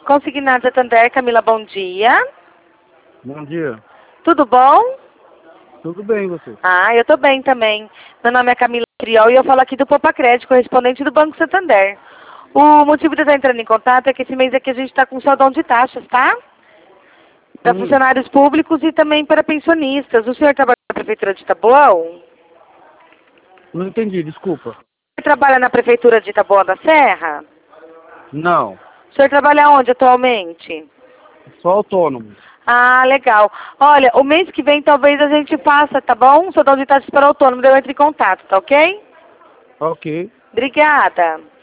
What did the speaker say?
Consignado Santander, Camila, bom dia. Bom dia. Tudo bom? Tudo bem, você? Ah, eu tô bem também. Meu nome é Camila Criol e eu falo aqui do Poupa Crédito, correspondente do Banco Santander. O motivo de eu estar entrando em contato é que esse mês aqui a gente está com saldão de taxas, tá? Para funcionários públicos e também para pensionistas. O senhor trabalha na Prefeitura de Taboão? Não entendi, desculpa. Você trabalha na Prefeitura de Taboão da Serra? Não, O senhor trabalha onde atualmente? só autônomo. Ah, legal. Olha, o mês que vem talvez a gente faça, tá bom? Saldão de taxas para autônomo, daí eu entro em contato, tá ok? Ok. Obrigada.